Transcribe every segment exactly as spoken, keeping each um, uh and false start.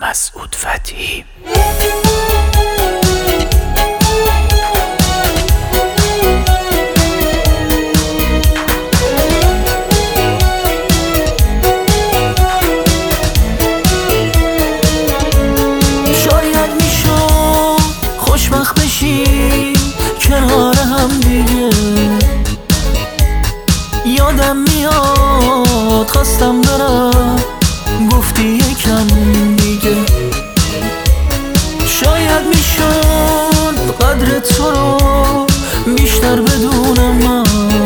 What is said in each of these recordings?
مسعود فتحی. شاید میشد خوشبخت بشیم کنار هم دیگه. یادم میاد خواستم برم گفتی یکم دیگه. شاید میشد قدر تو رو بیشتر بدونم من.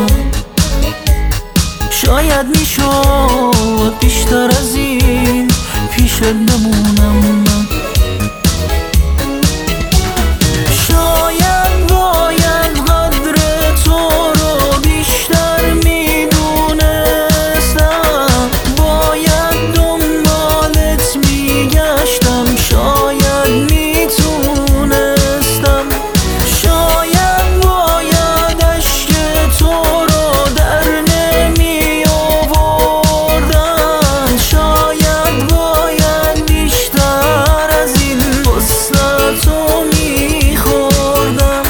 شاید میشد بیشتر از این پیشت بمونم من. شاید باید قدر تو رو بیشتر میدونستم. باید دنبالت میگشتم. شاید میتونستم. شاید باید عشق تو رو در نمی آوردم. شاید باید بیشتر از این وسط تو میخوردم.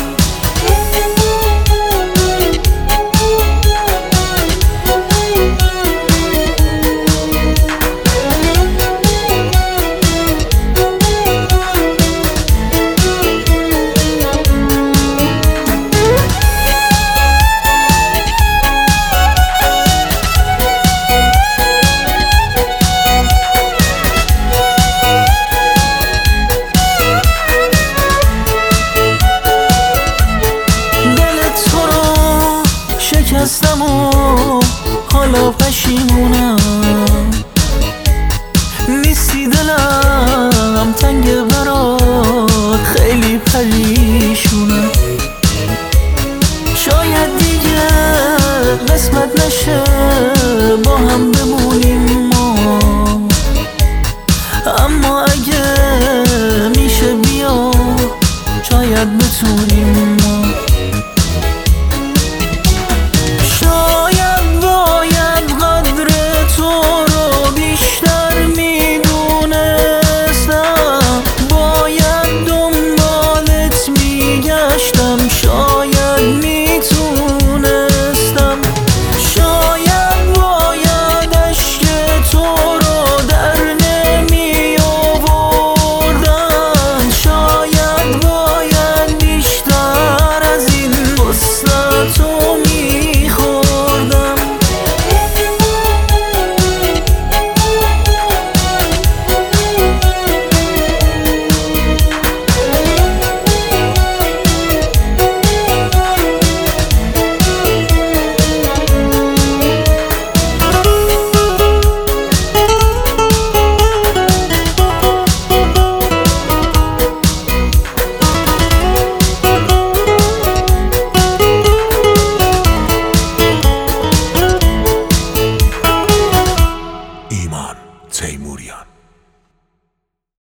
شکستم و حالا پشیمونم. نیستی دلم تنگ برات خیلی پریشونم. شاید دیگه قسمت نشه با هم بمونیم ما. اما اگه میشه بیا شاید بتونیم